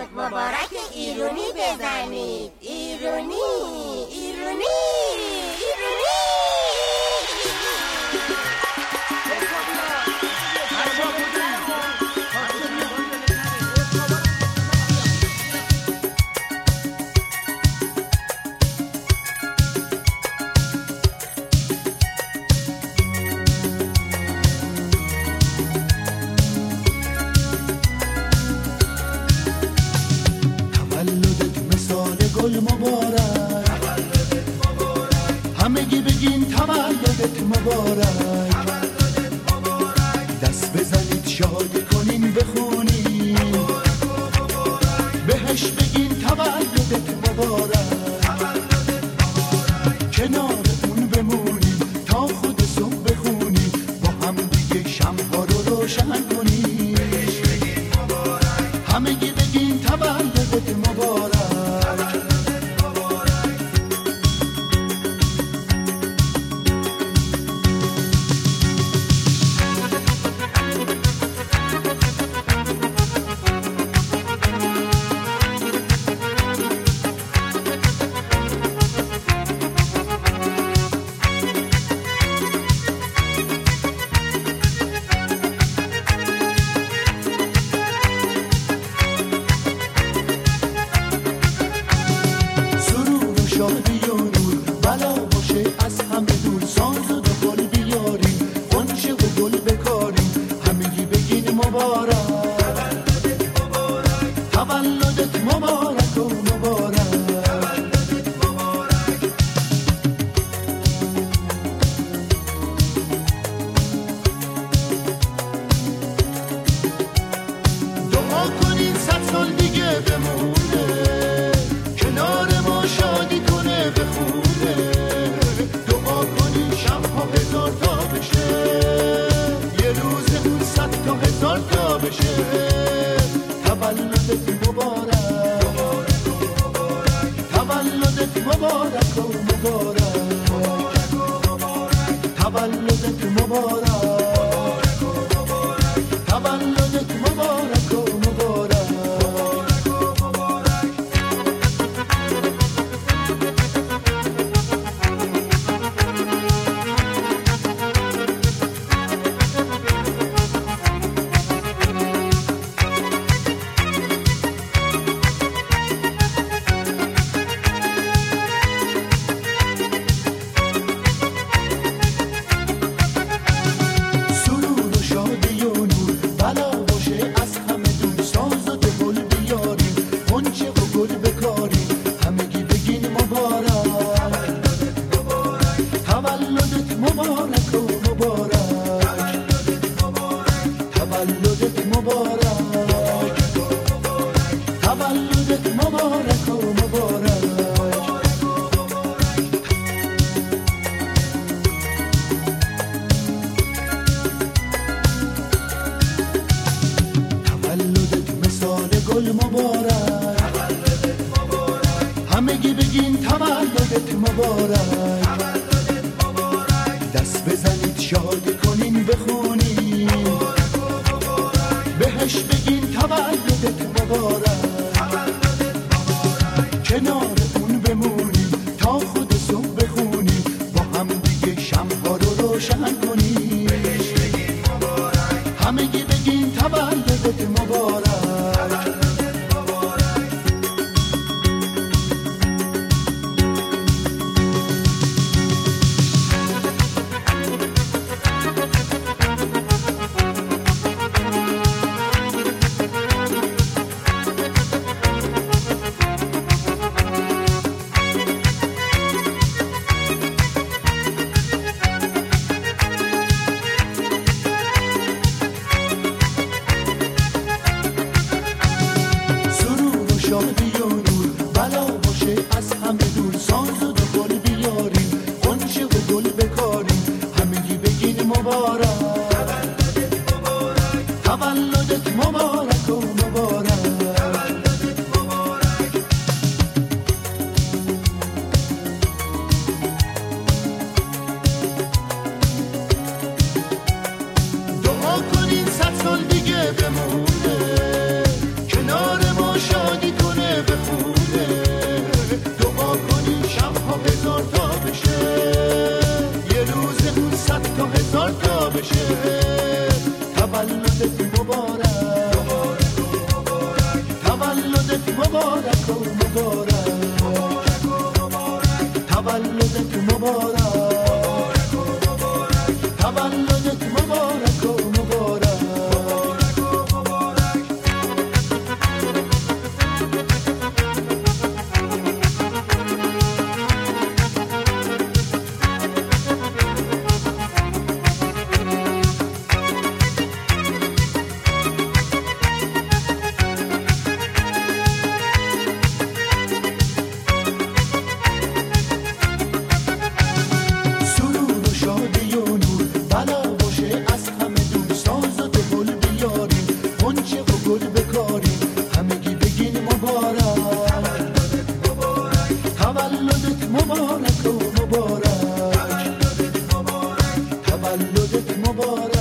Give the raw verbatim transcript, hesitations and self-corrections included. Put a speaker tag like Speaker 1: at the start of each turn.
Speaker 1: تولد مبارک ایرونی بزنید. ایرونی ایرونی ایرونی.
Speaker 2: گل مبارک، همگی بگین تولدت مبارک. دست بزنید شادی کنین بخونین، بهش بگین تولدت مبارک. کنار اون بمونین تا خود صبح بخونین، با هم دیگه شمع‌ها رو روشن کنین. همگی بگین تولدت مبارک. شادی و نور بلا باشه از همه دور، ساز و گل بیاریم، غنچه و گل بکاریم. همگی بگین مبارک، تولدت مبارک و مبارک. دعا کنین صد سال دیگه بمونه، کنار ما شادی کنه بخونه. دعا کنین شب‌ها هزار تا بشه، یه روز اون صد تا هزار تا بشه. تولدت مبارک، تولدت مبارک و مبارک. تولدت مبارک، تولدت مبارک و مبارک. تولدت مبارک و مبارک، تولدت مبارک، تولدت مبارک و مبارک. تولدت مثال گل مبارک، همگی بگین تولدت مبارک. دست بزنید شادی کنین بخونین، بهش بگین تولدت مبارک. کنار اون بمونین تا خود صبح بخونین، با هم دیگه شمع‌ها رو روشن کنین. همگی بگین تولدت مبارک. شادی و نور بلا باشه از همه دور، ساز و گل بیاریم، غنچه و گل بکاریم. همگی بگین مبارک، تولدت مبارک و مبارک. دعا کنین صد سال دیگه بمونه، کنار ما شادی تولدت مبارک و مبارک تولدت مبارک تولدت مبارک و مبارک تولدت مبارک و مبارک تولدت مبارک